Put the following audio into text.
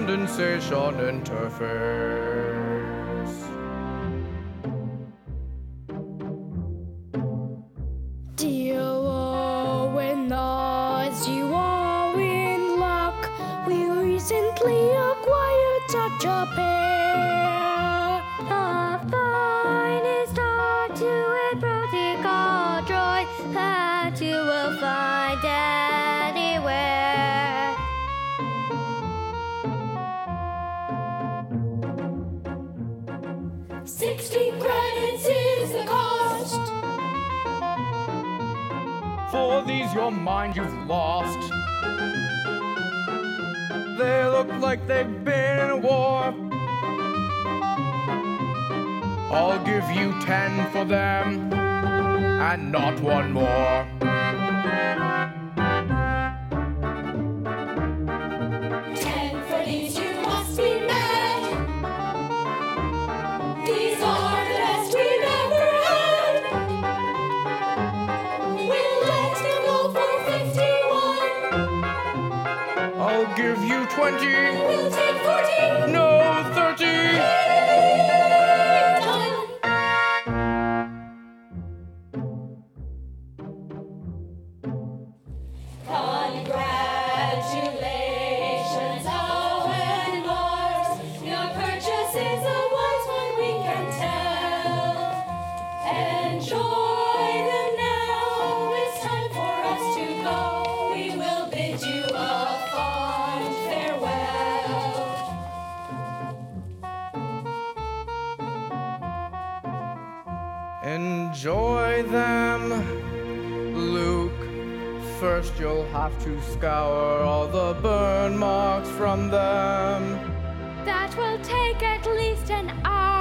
condensation interface. Dear Owen, as you are in luck, we recently acquired such a pair. The finest R2 protocol droid that you will find anywhere. $60 is the cost. For these your mind you've lost. They look like they've been in a war. I'll give you 10 for them, and not one more. 10 for these, you must be mad. These are the best we've ever had. We'll let them go for 51. I'll give you 20. We'll take 40. No, 30. Done. Congratulations, Owen Mars. Your purchase is a wise one, we can tell. Enjoy them now. It's time for us to go. We will bid you a fond farewell. Enjoy them, Luke. First you'll have to scour all the burn marks from them. That will take at least an hour.